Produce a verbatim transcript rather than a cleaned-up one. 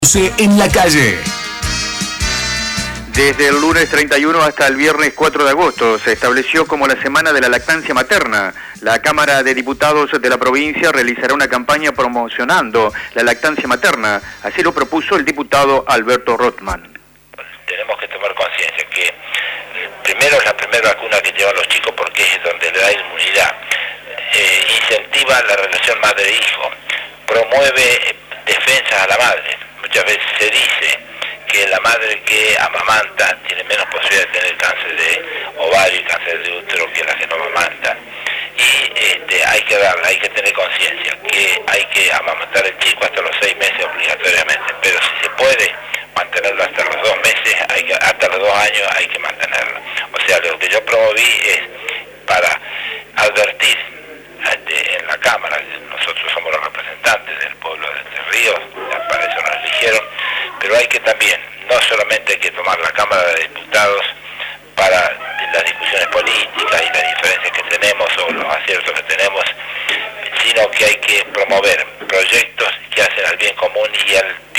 En la calle. Desde el lunes treinta y uno hasta el viernes cuatro de agosto se estableció como la Semana de la Lactancia Materna. La Cámara de Diputados de la provincia realizará una campaña promocionando la lactancia materna. Así lo propuso el diputado Alberto Rothman. Tenemos que tomar conciencia que primero es la primera vacuna que llevan los chicos porque es donde le da inmunidad. Eh, incentiva la relación madre-hijo, promueve defensas a la madre. Muchas veces se dice que la madre que amamanta tiene menos posibilidad de tener cáncer de ovario y cáncer de útero que la que no amamanta. Y este, hay que darle, hay que tener conciencia que hay que amamantar al chico hasta los seis meses obligatoriamente, pero si se puede mantenerlo hasta los dos meses, hay que, hasta los dos años hay que mantenerlo. O sea, lo que yo promoví es para advertir este, en la Cámara, nosotros somos los representantes del pueblo de Entre Ríos, para eso nos eligieron, pero hay que también, no solamente hay que tomar la Cámara de Diputados para las discusiones políticas y las diferencias que tenemos o los aciertos que tenemos, sino que hay que promover proyectos que hacen al bien común y al